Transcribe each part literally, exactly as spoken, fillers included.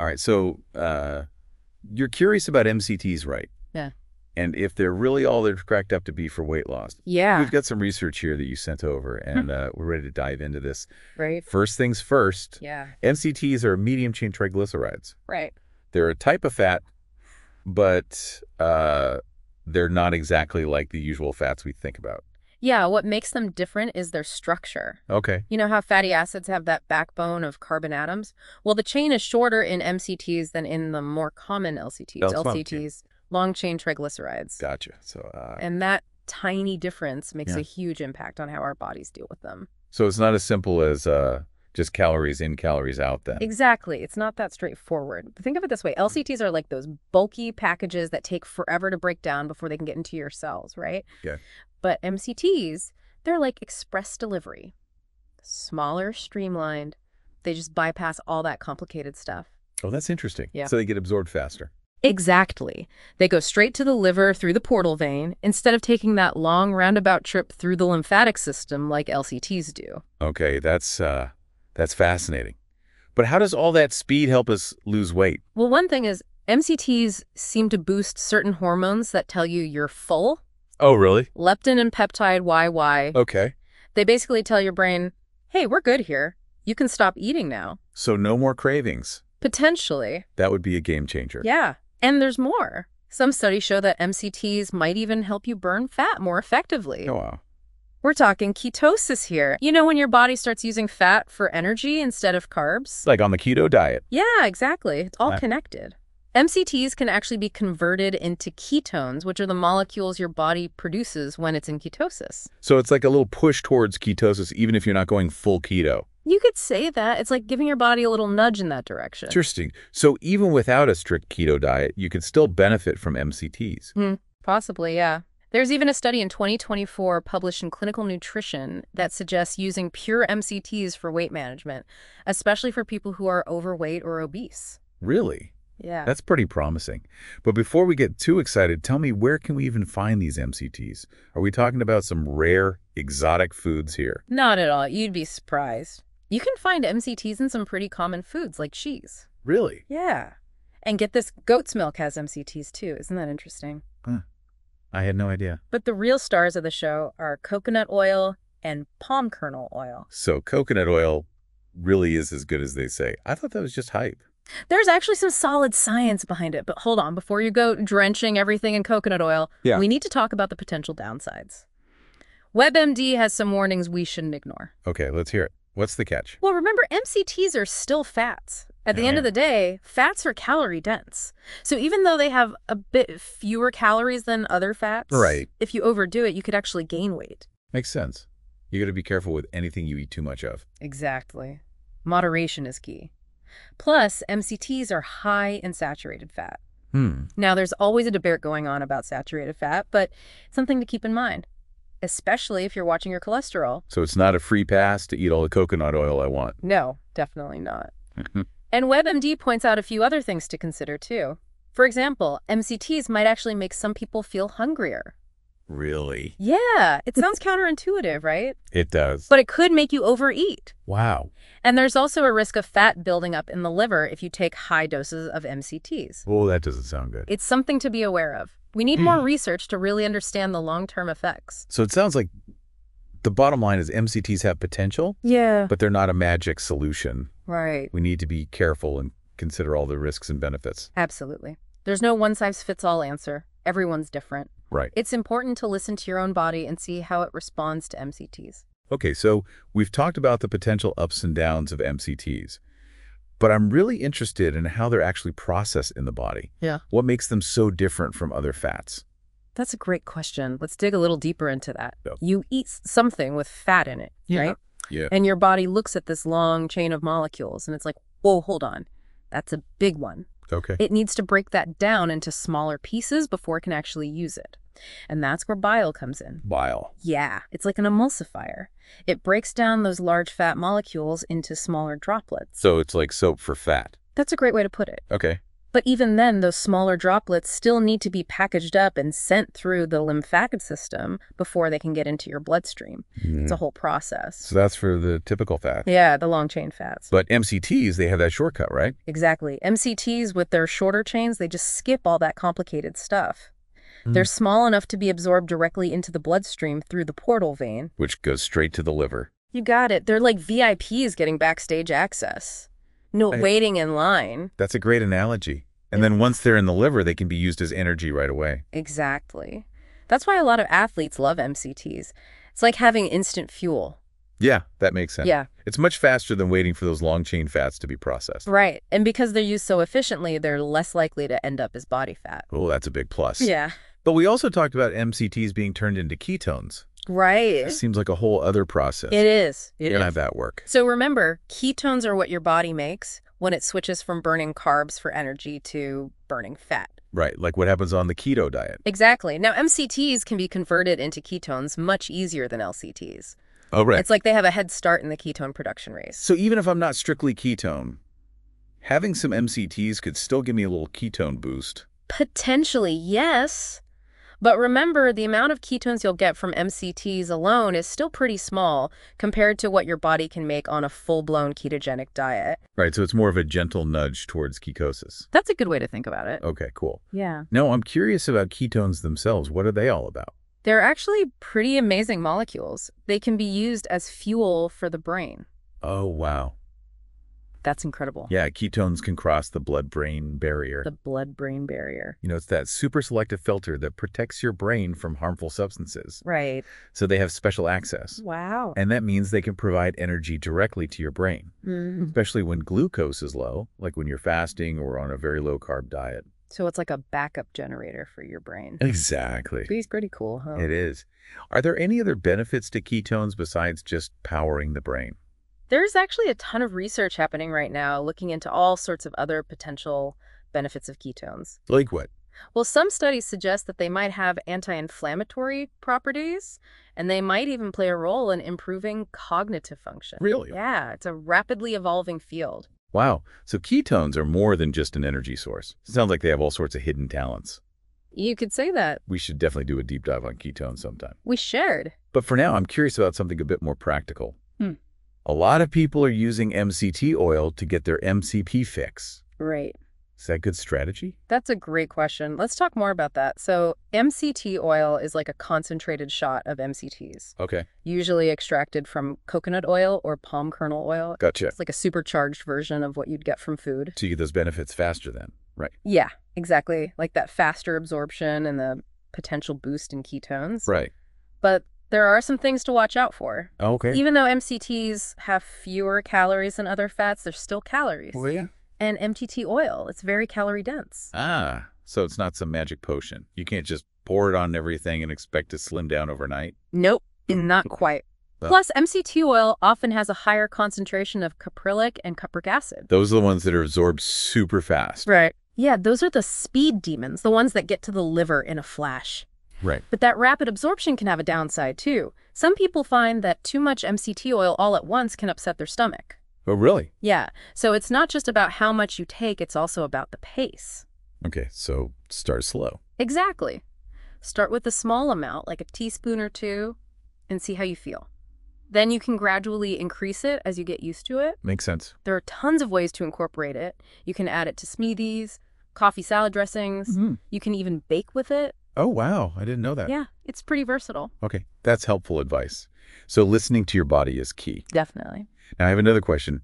All right. So uh, you're curious about M C Ts, right? Yeah. And if they're really all they're cracked up to be for weight loss. Yeah. We've got some research here that you sent over, and uh, we're ready to dive into this. Right. First things first, Yeah. M C Ts are medium-chain triglycerides. Right. They're a type of fat, but uh, they're not exactly like the usual fats we think about. Yeah, what makes them different is their structure. Okay. You know how fatty acids have that backbone of carbon atoms? Well, the chain is shorter in M C Ts than in the more common L C Ts, That's L fine. C Ts, long-chain triglycerides. Gotcha. So, uh, And that tiny difference makes Yeah. a huge impact on how our bodies deal with them. so it's not as simple as uh, just calories in, calories out then. Exactly. It's not that straightforward. But think of it this way. L C Ts are like those bulky packages that take forever to break down before they can get into your cells, right? Yeah. But M C Ts, they're like express delivery. Smaller, streamlined. They just bypass all that complicated stuff. Oh, that's interesting. Yeah. So they get absorbed faster. Exactly. They go straight to the liver through the portal vein instead of taking that long roundabout trip through the lymphatic system like L C Ts do. Okay, that's uh, that's fascinating. But how does all that speed help us lose weight? Well, one thing is M C Ts seem to boost certain hormones that tell you you're full. Oh, really? Leptin and peptide Y Y. Okay. They basically tell your brain, hey, we're good here. You can stop eating now. So no more cravings. Potentially. That would be a game changer. Yeah. And there's more. Some studies show that M C Ts might even help you burn fat more effectively. Oh, wow. We're talking ketosis here. You know when your body starts using fat for energy instead of carbs? Like on the keto diet. Yeah, exactly. It's all Wow. connected. M C Ts can actually be converted into ketones, which are the molecules your body produces when it's in ketosis. So it's like a little push towards ketosis, even if you're not going full keto. You could say that. It's like giving your body a little nudge in that direction. Interesting. So even without a strict keto diet, you can still benefit from M C Ts. Hmm, possibly, yeah. There's even a study in twenty twenty-four published in Clinical Nutrition that suggests using pure M C Ts for weight management, especially for people who are overweight or obese. Really? Yeah. That's pretty promising. But before we get too excited, tell me, where can we even find these M C Ts? Are we talking about some rare, exotic foods here? Not at all. You'd be surprised. You can find M C Ts in some pretty common foods like cheese. Really? Yeah. And get this, goat's milk has M C Ts too. Isn't that interesting? Huh. I had no idea. But the real stars of the show are coconut oil and palm kernel oil. So coconut oil really is as good as they say. I thought that was just hype. There's actually some solid science behind it, but hold on. Before you go drenching everything in coconut oil, Yeah. we need to talk about the potential downsides. WebMD has some warnings we shouldn't ignore. Okay, let's hear it. What's the catch? Well, remember, M C Ts are still fats. At the Oh, end yeah. of the day, fats are calorie dense. So even though they have a bit fewer calories than other fats, Right. if you overdo it, you could actually gain weight. Makes sense. You got to be careful with anything you eat too much of. Exactly. Moderation is key. Plus, M C Ts are high in saturated fat. Hmm. Now, there's always a debate going on about saturated fat, but it's something to keep in mind, especially if you're watching your cholesterol. So it's not a free pass to eat all the coconut oil I want. No, definitely not. And WebMD points out a few other things to consider, too. For example, M C Ts might actually make some people feel hungrier. Really? Yeah, it sounds counterintuitive, right? It does. But it could make you overeat. Wow. And there's also a risk of fat building up in the liver if you take high doses of M C Ts. Oh, that doesn't sound good. It's something to be aware of. We need more research to really understand the long-term effects. So it sounds like the bottom line is M C Ts have potential, Yeah. but they're not a magic solution. Right. We need to be careful and consider all the risks and benefits. Absolutely. There's no one-size-fits-all answer. Everyone's different. Right. It's important to listen to your own body and see how it responds to M C Ts. Okay, so we've talked about the potential ups and downs of M C Ts, but I'm really interested in how they're actually processed in the body. Yeah. What makes them so different from other fats? That's a great question. Let's dig a little deeper into that. Yeah. You eat s- something with fat in it, Yeah. right? Yeah. And your body looks at this long chain of molecules and it's like, whoa, hold on. That's a big one. Okay. It needs to break that down into smaller pieces before it can actually use it. And that's where bile comes in. Bile. Yeah, it's like an emulsifier. It breaks down those large fat molecules into smaller droplets. So it's like soap for fat. That's a great way to put it. Okay. But even then, those smaller droplets still need to be packaged up and sent through the lymphatic system before they can get into your bloodstream. Mm. It's a whole process. So that's for the typical fats. Yeah, the long-chain fats. But M C Ts, they have that shortcut, right? Exactly. M C Ts, with their shorter chains, they just skip all that complicated stuff. Mm. They're small enough to be absorbed directly into the bloodstream through the portal vein. Which goes straight to the liver. You got it. They're like V I Ps getting backstage access. No I- waiting in line. That's a great analogy. And then once they're in the liver, they can be used as energy right away. Exactly. That's why a lot of athletes love M C Ts. It's like having instant fuel. Yeah, that makes sense. Yeah. It's much faster than waiting for those long-chain fats to be processed. Right. And because they're used so efficiently, they're less likely to end up as body fat. Oh, that's a big plus. Yeah. But we also talked about M C Ts being turned into ketones. Right. It seems like a whole other process. It is. It How is. does that work? So remember, ketones are what your body makes when it switches from burning carbs for energy to burning fat. Right, like what happens on the keto diet. Exactly. Now, M C Ts can be converted into ketones much easier than L C Ts. Oh, right. It's like they have a head start in the ketone production race. So even if I'm not strictly ketone, having some M C Ts could still give me a little ketone boost. Potentially, yes. But remember, the amount of ketones you'll get from M C Ts alone is still pretty small compared to what your body can make on a full-blown ketogenic diet. Right, so it's more of a gentle nudge towards ketosis. That's a good way to think about it. Okay, cool. Yeah. No, I'm curious about ketones themselves. What are they all about? They're actually pretty amazing molecules. They can be used as fuel for the brain. Oh, wow. That's incredible. Yeah, ketones can cross the blood-brain barrier. The blood-brain barrier. You know, it's that super selective filter that protects your brain from harmful substances. Right. So they have special access. Wow. And that means they can provide energy directly to your brain, Mm. especially when glucose is low, like when you're fasting or on a very low-carb diet. So it's like a backup generator for your brain. Exactly. It's pretty cool, huh? It is. Are there any other benefits to ketones besides just powering the brain? There's actually a ton of research happening right now looking into all sorts of other potential benefits of ketones. Like what? Well, some studies suggest that they might have anti-inflammatory properties, and they might even play a role in improving cognitive function. Really? Yeah, it's a rapidly evolving field. Wow. So ketones are more than just an energy source. It sounds like they have all sorts of hidden talents. You could say that. We should definitely do a deep dive on ketones sometime. We shared. But for now, I'm curious about something a bit more practical. Hmm. A lot of people are using M C T oil to get their M C P fix. Right. Is that good strategy? That's a great question. Let's talk more about that. So M C T oil is like a concentrated shot of M C Ts, Okay. usually extracted from coconut oil or palm kernel oil. Gotcha. It's like a supercharged version of what you'd get from food. So you get those benefits faster then. Right. Yeah, exactly. Like that faster absorption and the potential boost in ketones. Right. But there are some things to watch out for. Okay. Even though M C Ts have fewer calories than other fats, there's still calories. Well, yeah. And M C T oil, it's very calorie dense. Ah, so it's not some magic potion. You can't just pour it on everything and expect to slim down overnight. Nope, not quite. Well- Plus, M C T oil often has a higher concentration of caprylic and cupric acid. Those are the ones that are absorbed super fast. Right. Yeah, those are the speed demons, the ones that get to the liver in a flash. Right. But that rapid absorption can have a downside, too. Some people find that too much M C T oil all at once can upset their stomach. Oh, really? Yeah, so it's not just about how much you take, it's also about the pace. Okay, so start slow. Exactly. Start with a small amount, like a teaspoon or two, and see how you feel. Then you can gradually increase it as you get used to it. Makes sense. There are tons of ways to incorporate it. You can add it to smoothies, coffee salad dressings. Mhm. You can even bake with it. Oh, wow. I didn't know that. Yeah, it's pretty versatile. Okay, that's helpful advice. So listening to your body is key. Definitely. Now, I have another question.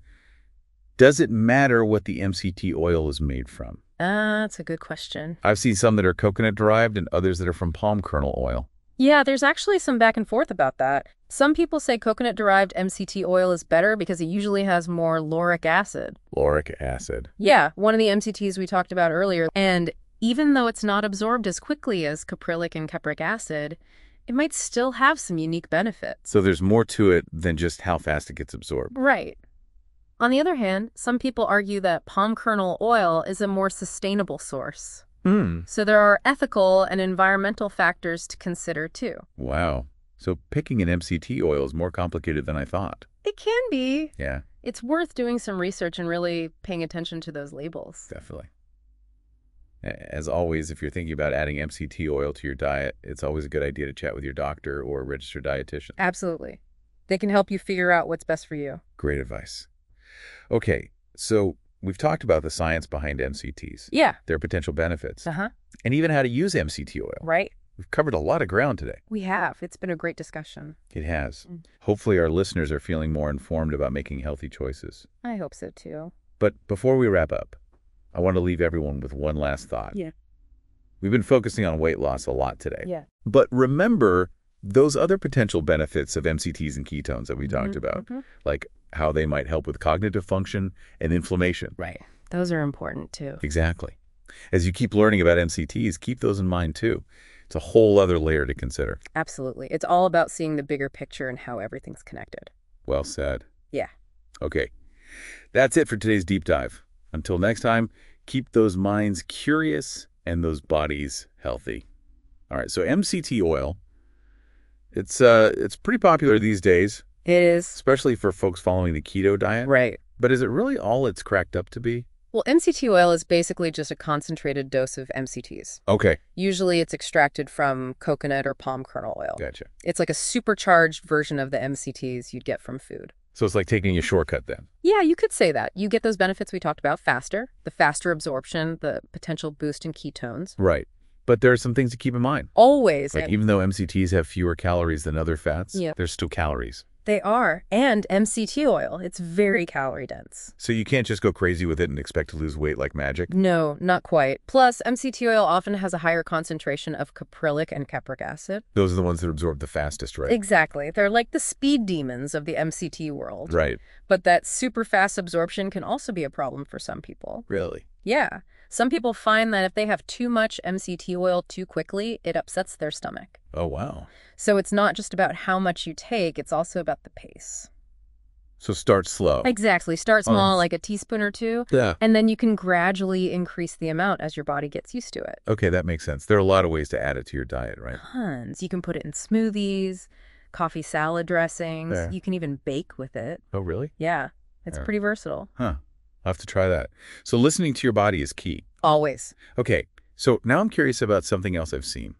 Does it matter what the M C T oil is made from? Uh, that's a good question. I've seen some that are coconut-derived and others that are from palm kernel oil. Yeah, there's actually some back and forth about that. Some people say coconut-derived M C T oil is better because it usually has more lauric acid. Lauric acid. Yeah, one of the M C Ts we talked about earlier. And even though it's not absorbed as quickly as caprylic and cupric acid, it might still have some unique benefits. So there's more to it than just how fast it gets absorbed. Right. On the other hand, some people argue that palm kernel oil is a more sustainable source. Hmm. So there are ethical and environmental factors to consider too. Wow. So picking an M C T oil is more complicated than I thought. It can be. Yeah, It's worth doing some research and really paying attention to those labels. definitely. A- As always, if you're thinking about adding M C T oil to your diet, it's always a good idea to chat with your doctor or a registered dietitian. Absolutely. They can help you figure out what's best for you. Great advice. Okay, so we've talked about the science behind M C Ts, Yeah. their potential benefits, Uh-huh. and even how to use M C T oil. Right? We've covered a lot of ground today. We have. It's been a great discussion. It has. Mm. Hopefully our listeners are feeling more informed about making healthy choices. I hope so, too. But before we wrap up, I want to leave everyone with one last thought. Yeah. We've been focusing on weight loss a lot today. Yeah. But remember those other potential benefits of M C Ts and ketones that we talked about, Mhm. like how they might help with cognitive function and inflammation. Right. Those are important, too. Exactly. As you keep learning about M C Ts, keep those in mind too. It's a whole other layer to consider. Absolutely. It's all about seeing the bigger picture and how everything's connected. Well said. Yeah. Okay. That's it for today's deep dive. Until next time, keep those minds curious and those bodies healthy. All right, so M C T oil, it's uh it's pretty popular these days, It is. especially for folks following the keto diet. Right. But is it really all it's cracked up to be? Well, M C T oil is basically just a concentrated dose of M C Ts. Okay, Usually it's extracted from coconut or palm kernel oil. gotcha. It's like a supercharged version of the M C Ts you'd get from food. So it's like taking a shortcut then. Yeah, you could say that. You get those benefits we talked about faster, the faster absorption, the potential boost in ketones. Right. But there are some things to keep in mind. Always. Like and even though M C Ts have fewer calories than other fats, Yep. there's still calories. They are. And M C T oil, it's very calorie dense. So you can't just go crazy with it and expect to lose weight like magic. No, not quite. Plus, M C T oil often has a higher concentration of caprylic and capric acid. Those are the ones that absorb the fastest, right? Exactly. They're like the speed demons of the M C T world. Right. But that super fast absorption can also be a problem for some people. Really? Yeah. Some people find that if they have too much M C T oil too quickly, it upsets their stomach. Oh, wow. So it's not just about how much you take, it's also about the pace. So start slow. Exactly. Start Oh, small, that's- like a teaspoon or two, Yeah. and then you can gradually increase the amount as your body gets used to it. Okay, that makes sense. There are a lot of ways to add it to your diet, right? Tons. You can put it in smoothies, coffee salad dressings. Yeah. You can even bake with it. Oh, really? Yeah. It's Yeah. pretty versatile. Huh. I'll have to try that. So listening to your body is key. Always. Okay, so now I'm curious about something else I've seen.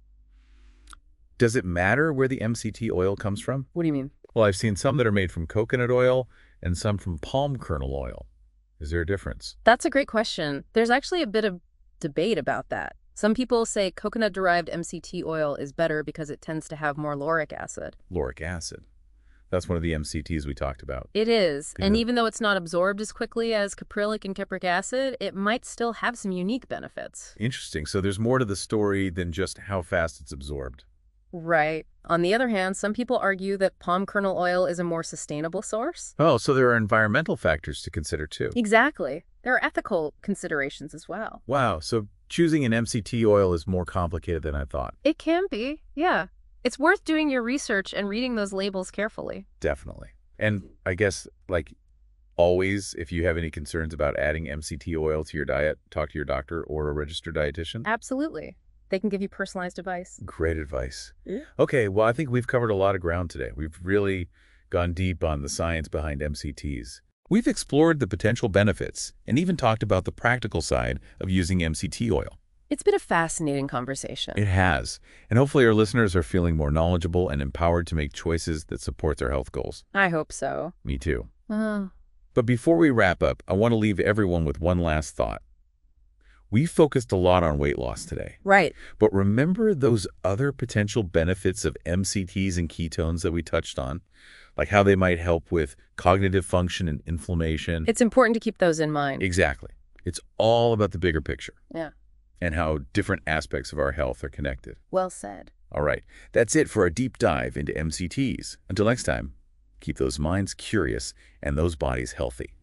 Does it matter where the M C T oil comes from? What do you mean? Well, I've seen some that are made from coconut oil and some from palm kernel oil. Is there a difference? That's a great question. There's actually a bit of debate about that. Some people say coconut-derived M C T oil is better because it tends to have more lauric acid. Lauric acid. That's one of the M C Ts we talked about. It is. And Yeah. even though it's not absorbed as quickly as caprylic and capric acid, it might still have some unique benefits. Interesting. So there's more to the story than just how fast it's absorbed. Right. On the other hand, some people argue that palm kernel oil is a more sustainable source. Oh, so there are environmental factors to consider too. Exactly. There are ethical considerations as well. Wow, so choosing an M C T oil is more complicated than I thought. It can be, yeah. It's worth doing your research and reading those labels carefully. Definitely. And I guess, like always, if you have any concerns about adding M C T oil to your diet, talk to your doctor or a registered dietitian. Absolutely. They can give you personalized advice. Great advice. Yeah. Okay, well, I think we've covered a lot of ground today. We've really gone deep on the science behind M C Ts. We've explored the potential benefits and even talked about the practical side of using M C T oil. It's been a fascinating conversation. It has. And hopefully our listeners are feeling more knowledgeable and empowered to make choices that support their health goals. I hope so. Me too. Uh, But before we wrap up, I want to leave everyone with one last thought. We focused a lot on weight loss today, right. but remember those other potential benefits of M C Ts and ketones that we touched on, like how they might help with cognitive function and inflammation? It's important to keep those in mind. Exactly. It's all about the bigger picture Yeah. and how different aspects of our health are connected. Well said. All right, that's it for a deep dive into M C Ts. Until next time, keep those minds curious and those bodies healthy.